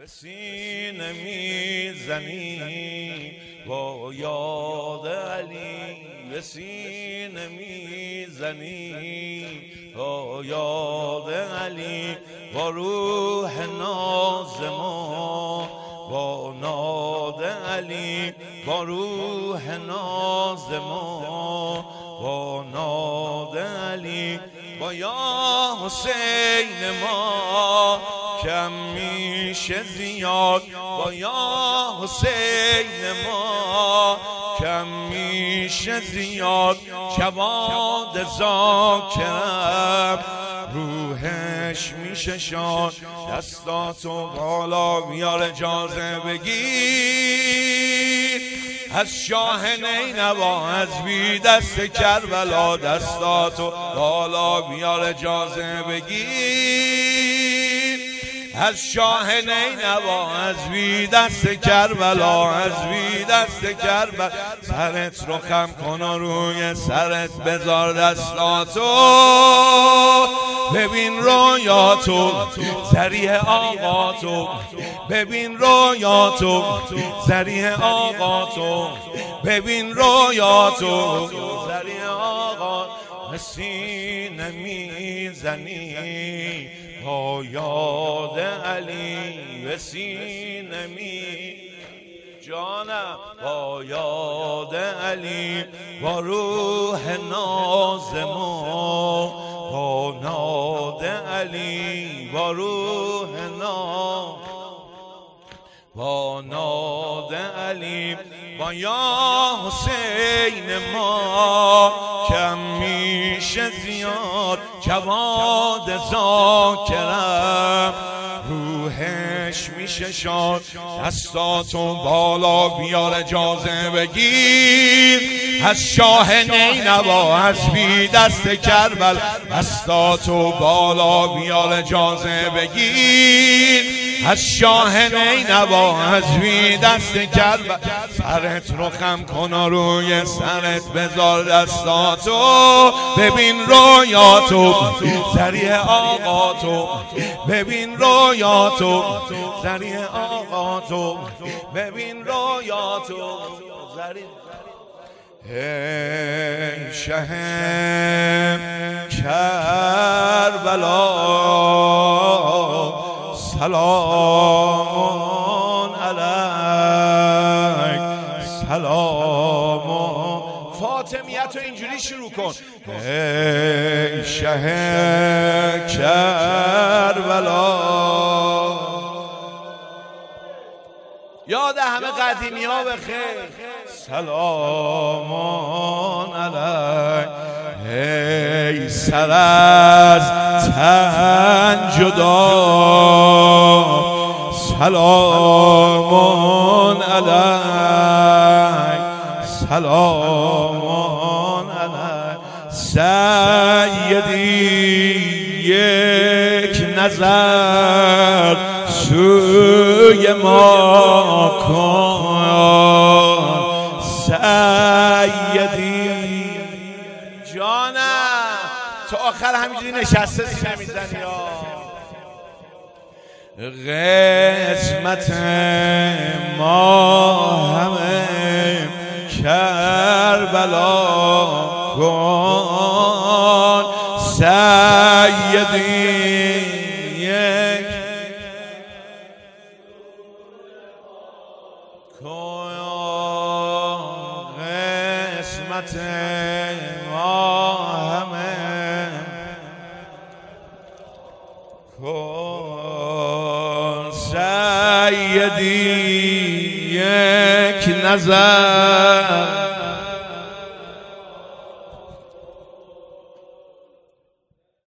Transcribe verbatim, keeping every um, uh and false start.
به سینه میزنی با یاد علی، به سینه میزنی با یاد علی، با روح ناز ما با ناد علی، با روح ناز ما با ناد علی، با یا حسین ما کم میشه زیاد، با یا حسین ما کم میشه زیاد، جواد ذاکرم روحش میشه شاد، دستاتو بالا بیار اجازه بگیر از شاه نینوا، از بی دست کربلا، دستاتو بالا بیار اجازه بگیر از شاه نینوا، از بی دست کربلا، از بی دست کربلا، سرت رو خم کن و روی سرت بذار دستاتو، ببین رویاتو ذریح آقاتو، ببین رویاتو ذریح آقاتو، ببین رویاتو ذریح آقا، سینه میزنی با یاد علی، به سینه می جانم با یاد علی، با روح ناز ما با ناد علی، با روح ناز با ناد علی، با یا حسین ما کم میشه زیاد، جواد ذاکرم روحش میشه شاد، دستاتو بالا بیار اجازه بگیر از شاه نینوا، از بی دست کربل، دستاتو بالا بیار اجازه بگیر از شاه نینوا، از بی دست کربل، سرت رو خم کن و روی سرت بذار دستاتو، ببین رویاتو ذریح آقاتو، ببین رویاتو ذریح آقاتو، ببین رویاتو ذریح. ای شه کربلا سلام علیک، سلام. فاطمیت رو اینجوری شروع کن، ای شه کربلا، یاد همه قدیمی ها بخیر، سلامان علیک، ای سر از تن جدا، سلامان علیک، سلامان علیک، سیدی یک نظر سوی ما کن، سیدی جانم. تو آخر همینجوری نشسته سینه میزنی ها. قسمت ما همه کربلا کن، سیدی یک کن، قسمت ما همه کن، سیدی یک نظر